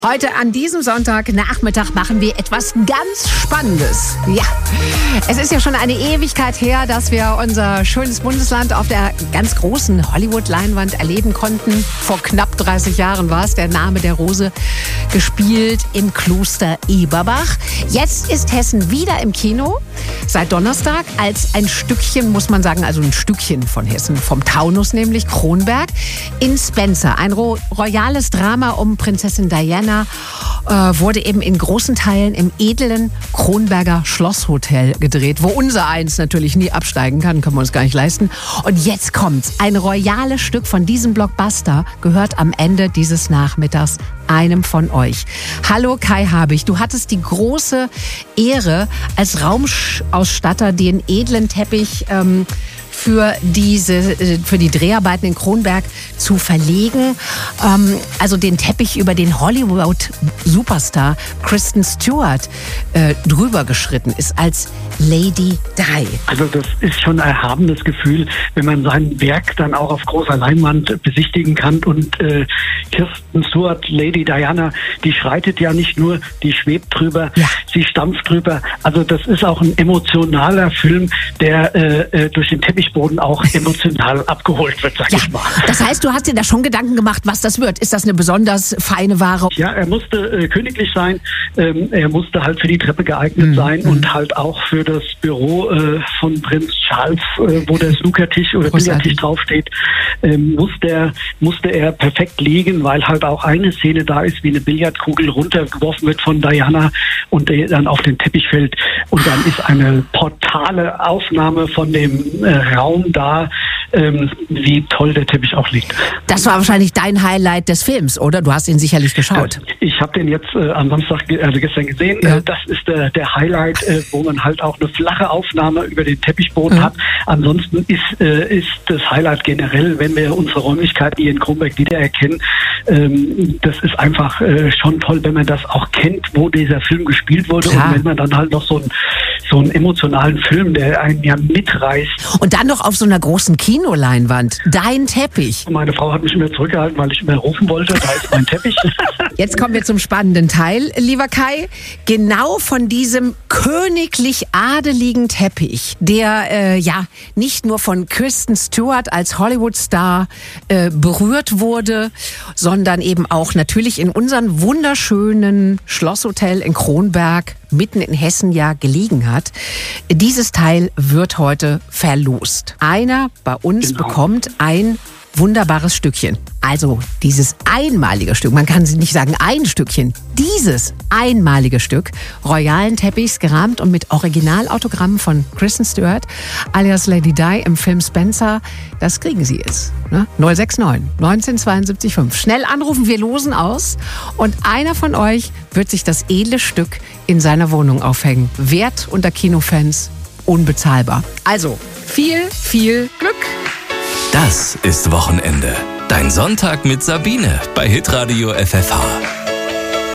Heute an diesem Sonntagnachmittag machen wir etwas ganz Spannendes. Ja, es ist ja schon eine Ewigkeit her, dass wir unser schönes Bundesland auf der ganz großen Hollywood-Leinwand erleben konnten. Vor knapp 30 Jahren war es, der Name der Rose, gespielt im Kloster Eberbach. Jetzt ist Hessen wieder im Kino, seit Donnerstag, als ein Stückchen, muss man sagen, also ein Stückchen von Hessen, vom Taunus nämlich, Kronberg, in Spencer. Ein royales Drama um Prinzessin Diana wurde eben in großen Teilen im edlen Kronberger Schlosshotel gedreht, wo unser eins natürlich nie absteigen kann, können wir uns gar nicht leisten. Und jetzt kommt's. Ein royales Stück von diesem Blockbuster gehört am Ende dieses Nachmittags einem von euch. Hallo Kai Habich, du hattest die große Ehre, als Raumausstatter den edlen Teppich für die Dreharbeiten in Kronberg zu verlegen. Also den Teppich über den Hollywood-Superstar Kristen Stewart drüber geschritten ist als Lady Di. Also das ist schon ein erhabenes Gefühl, wenn man sein Werk dann auch auf großer Leinwand besichtigen kann. Und Kristen Stewart, Lady Diana, die schreitet ja nicht nur, die schwebt drüber, ja. Sie stampft drüber. Also das ist auch ein emotionaler Film, der durch den Teppichboden auch emotional abgeholt wird, sag ich mal. Das heißt, du hast dir da schon Gedanken gemacht, was das wird. Ist das eine besonders feine Ware? Ja, er musste königlich sein. Er musste halt für die Treppe geeignet sein und halt auch für das Büro von Prinz Charles, wo der Snookertisch oder Billardtisch draufsteht, musste er perfekt liegen, weil halt auch eine Szene da ist, wie eine Billardkugel runtergeworfen wird von Diana und der dann auf den Teppich fällt. Und dann ist eine portale Aufnahme von dem Raum da, wie toll der Teppich auch liegt. Das war wahrscheinlich dein Highlight des Films, oder? Du hast ihn sicherlich geschaut. Ich habe den jetzt am Samstag, also gestern gesehen. Ja. Das ist der Highlight, wo man halt auch eine flache Aufnahme über den Teppichboden hat. Ansonsten ist das Highlight generell, wenn wir unsere Räumlichkeiten hier in Kronberg wiedererkennen. Das ist einfach schon toll, wenn man das auch kennt, wo dieser Film gespielt wurde. Klar. Und wenn man dann halt noch so einen emotionalen Film, der einen ja mitreißt. Und dann noch auf so einer großen Kinoleinwand. Dein Teppich. Meine Frau hat mich immer zurückgehalten, weil ich immer rufen wollte. Da ist mein Teppich. Jetzt kommen wir zum spannenden Teil, lieber Kai. Genau von diesem königlich-adeligen Teppich, der nicht nur von Kristen Stewart als Hollywood-Star berührt wurde, sondern eben auch natürlich in unserem wunderschönen Schlosshotel in Kronberg mitten in Hessen ja gelegen hat. Dieses Teil wird heute verlost. Einer bei uns bekommt ein wunderbares Stückchen. Also dieses einmalige Stück, man kann nicht sagen ein Stückchen, dieses einmalige Stück royalen Teppichs, gerahmt und mit Originalautogrammen von Kristen Stewart alias Lady Di im Film Spencer, das kriegen Sie jetzt. Ne? 069 1972 5. Schnell anrufen, wir losen aus und einer von euch wird sich das edle Stück in seiner Wohnung aufhängen. Wert unter Kinofans unbezahlbar. Also viel, viel Glück! Das ist Wochenende. Dein Sonntag mit Sabine bei Hitradio FFH.